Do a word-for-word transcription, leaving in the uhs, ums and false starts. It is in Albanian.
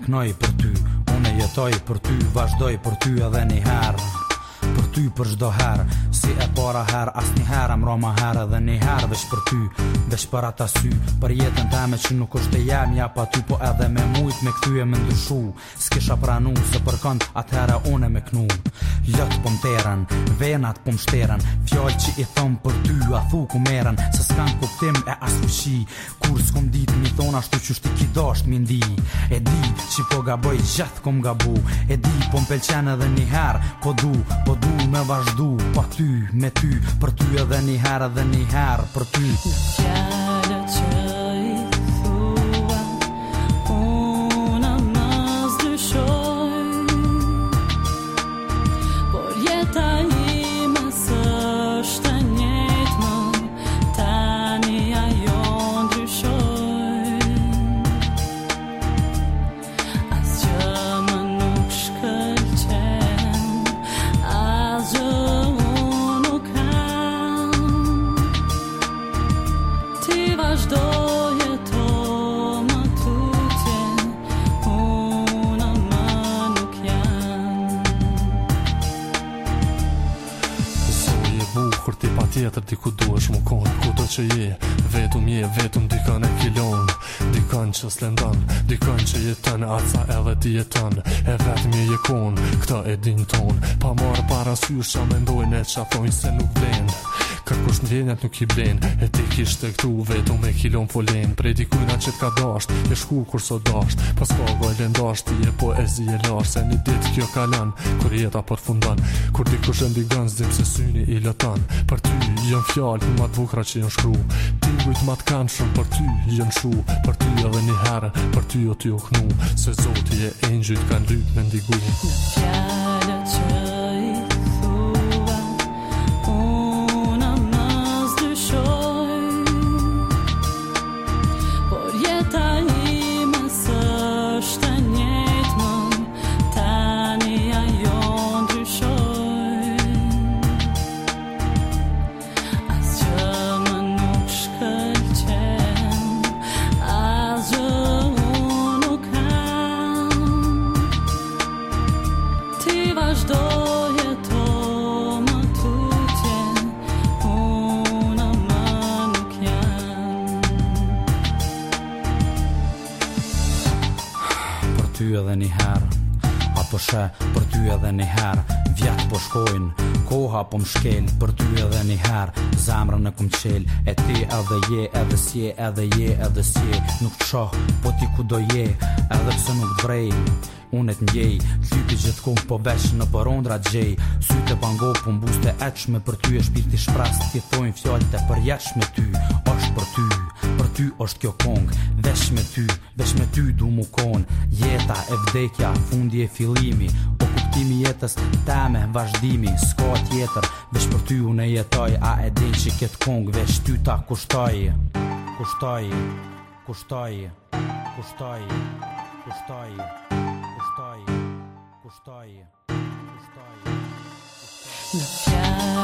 knoj për ty, unë jetoj për ty, vazhdoj për ty edhe një herë. Për ty për çdo herë, si e para herë, as një herë më roma herë edhe një herë veç për ty, veç për ata sy, për jetën teme që nuk është e jem, ja pa ty po edhe me mujt me kthyje me ndryshu, s'kisha pranu se për kënd atëherë une me knu. Lët po m'teren, venat po m'shteren, fjallë që i thëm për ty, a thu ku meren, se s'kan kuptim e as fuqi, kur s'kom dit mi thon ashtu që shti ki dasht mi ndi, e di që po gaboj gjithë kom gabu, e di po m'pelqen edhe një herë, po du, po du me vazhdu, pa ty, me ty, për ty edhe një herë edhe një herë, për ty. Fjallët që i thua, una mas dyshoj, por jeta ime s'është e njëjtë më, tani ajo ndryshoj. Asgjë më nuk shkëlqen, asgjë unë nuk kam. Ti vazhdo jeto më tutje, unë më nuk jam. Zoj e bukur ti pa tjetër di ku duesh mu konë, ku do që je, vetëm je, vetëm dikën e kilon, dikën që s'lendon, dikën që jeton, aca edhe ti jeton, e vetëm je je konë, këta e din ton, pa marë parasysh qa mendojnë e qa thonjë se nuk vlen, kërkush ndjenjat nuk i blen, e ti kishte këtu vetëm e kilon folen, prej dikujna që t'ka dasht, e shku kur so dasht, pas ka gojle ndasht, ti e poezi e lasht, se një dit kjo kalan, kur jeta përfundan, kur dikush e ndigan zdim se syni i lëtan, për ty jën fjallë ma t'vukra që jën shkru, tingujt ma t'kanshëm për ty jën shu, për ty edhe një herë, për ty o ty o knu, se zoti e engjujt kan lyp me ndigu. Fjallët që i thua, una mas dyshoj, por jeta ime s'është e njëjtë më, tani ajo ndryshoj. Asgjë më nuk shkëlqen, asgjë unë nuk kam. Ti vazhdo jeto më tutje, unë më nuk jam. Për ty edhe një herë, apo she për ty edhe një herë, vjet po shkojnë, koha po m'shkel, për ty edhe një herë, zemrën e kum qel, e ti edhe je, edhe s'je, edhe je, edhe s'je, nuk t'shoh, po ti ku do je, edhe pse nuk t'vrej, unë t'njej, t'lypi gjithkom po veç në përondra gjej, syte pango po mbuste eqme për ty e shpirti shpras, ti thojnë fjallët e përjeqme ty, është për ty, për ty është kjo kong, veç me ty, veç me ty du mu kon, jeta e vdekja, fundi e fillimi, o kuptimi jetës teme, vazhdimi, s'ka tjetër, veç për ty unë e jetoj, a e din që ketë kong, veç ty ta kushtoj, kushtoj, kushtoj, kushtoj, kushtoj, kushtoj, kushtoj, kushtoj, kushtoj. Në fjallë